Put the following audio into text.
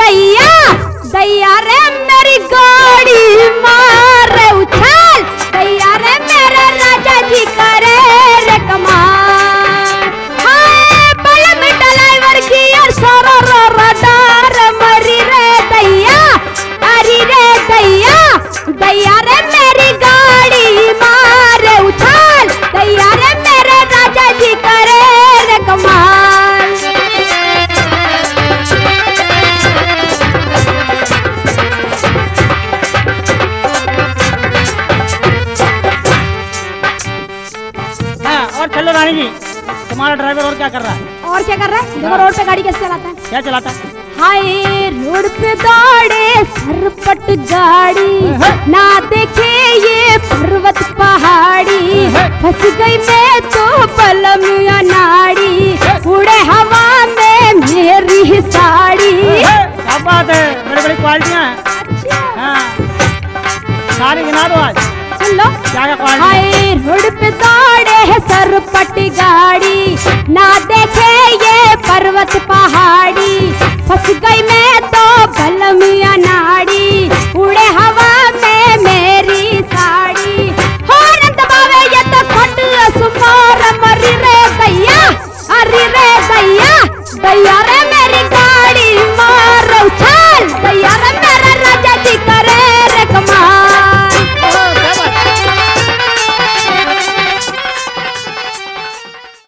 दैया दैया रे मेरी गाड़ी मारे उछाल दैया रे मेरे राजा जी करे रे कमाल हाय बलम ड्राइवर की और सोरो रो रडार मरी रे दैया अरे रे दैया दैया रे मेरी गाड़ी मारे उछाल दैया रे मेरे राजा जी करे रे कमाल। और चलो रानी जी, तुम्हारा ड्राइवर और क्या कर रहा है? और क्या कर रहा है? देखो रोड पे गाड़ी कैसे चलाता है। क्या चलाता है? हाय रोड पे दौड़े सरपट गाड़ी ना देखे ये पर्वत पहाड़ी फंस गई मैं तो पलमिया नाड़ी उड़े हवा में मेरी साड़ी। क्या बात है, बड़ी बड़ी क्वालिटियाँ हैं। अच्छा हाँ, सारी गिना दो आज। सुन लो क्या क्या क्वालिटी? हाय रोड पे दौड़े है सरपट गाड़ी ना देखे ये पर्वत पहाड़ी फंस गई मैं तो बलमिया नाड़ी उड़े हवा में मेरी साड़ी हॉर्न दबावे ये तो फट असमार मरी रे दैया अरे रे दैया दैया